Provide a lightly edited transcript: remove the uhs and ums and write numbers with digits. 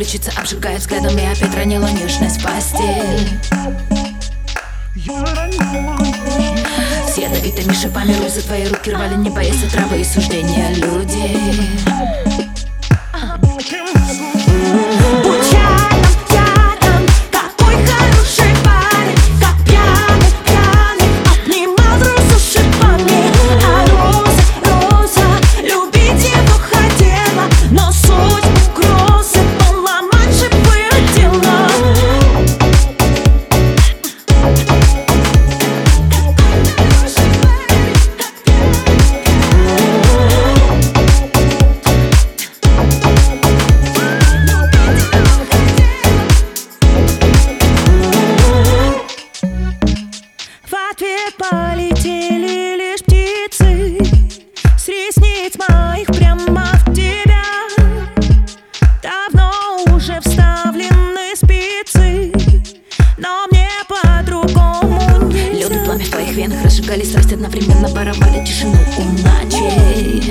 отключиться, обжигая взглядом, и опять ранила нежность в постель. С ядовитыми шипами розы твои руки рвали, не боясь травы и суждения людей. Полетели лишь птицы с ресниц моих прямо в тебя. Давно уже вставлены спицы, но мне по-другому нельзя. Лёд и пламя в твоих венах разжигали страсть, одновременно воровали тишину у ночей.